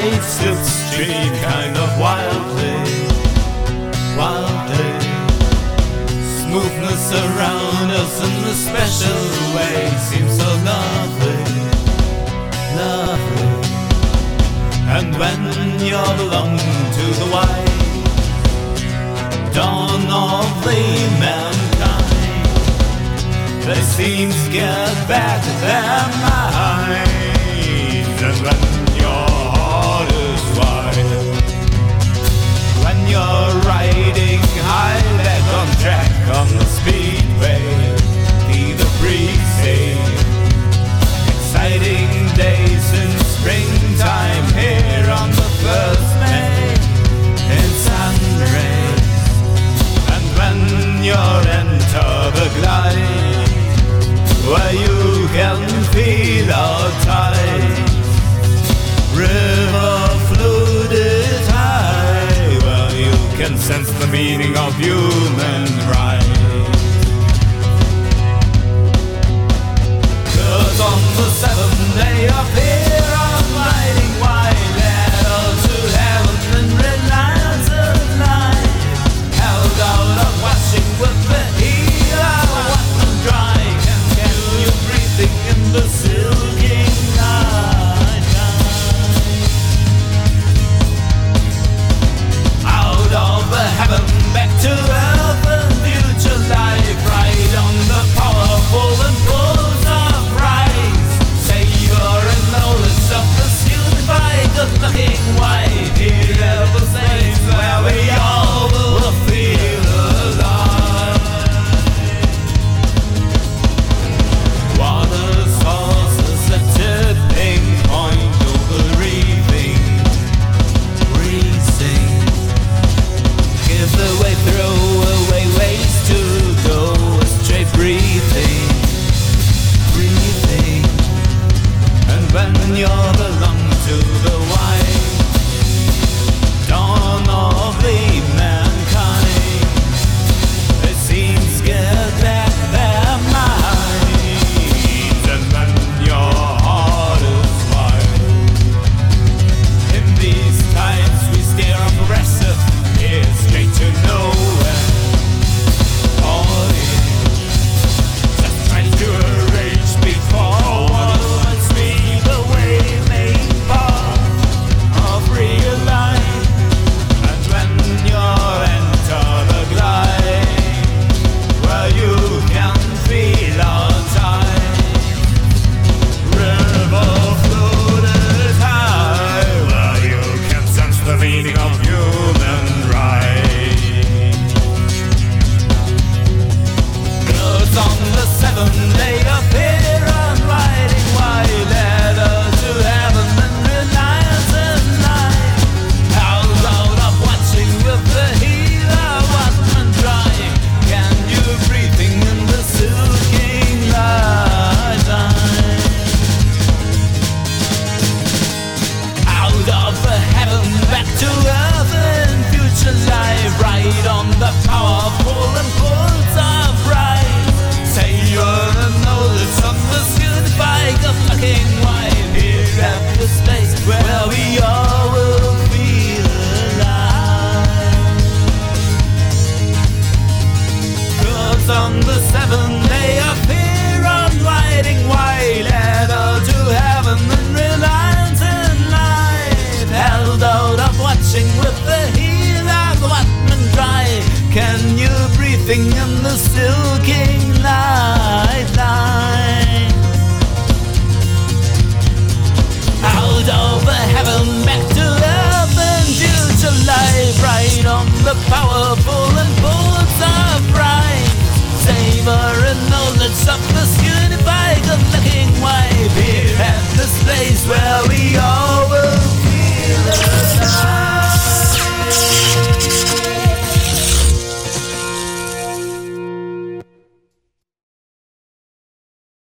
light slipstream kind of wildly. Smoothness around us in a special way seems so lovely. And when you belong to the white dawn of the mankind, they seem to get back their minds. And when your heart is wide, when you're riding high back on track on the speedway, see the breezy, exciting days in springtime here on the 1st May in sun rays. And when you're enter the glide, where you can feel our tides, river flooded high, where you can sense the meaning of human rights. 'Cause on the 7th day of here I'm riding wide, ladder to heaven in reliance of life, held out of watching with the healer, what and dry, can you breathing in the silky night. Out of heaven back to earth and future life, ride on the powerful impulse of rise, savor and knowledge of the unified, good-looking white, here ever safe, where we all will feel alive. Water sources a tipping point over reefing, breezing, give the way, throw away ways to go straight, breathing. And when you belong to the white dawn of the mankind, it seems get back their minds. And when your heart is wide, in these times we steer up aggressive, it's straight to nowhere. Oh yeah, just trying to arrange before once we the way made path of real life. And when you're enter the glide, where you can feel our time, river floated high, where you can sense the meaning of human right. 'Cause on the 7th day of here I'm riding wide, ladder to heaven and reliance and light, held out of watching with the healer, watchman dry, can you breathing in the silking light. Out of the heaven back to earth and future life, ride on the powerful impulse of right, savor and knowledge of the unified, good-looking white, here at the space where we all will feel alive. 'Cause on the 7th day of here I'm riding wide, ladder to heaven and reliance in life, held out of watching with the healer, the watchman dry, can you breathing in the silky light.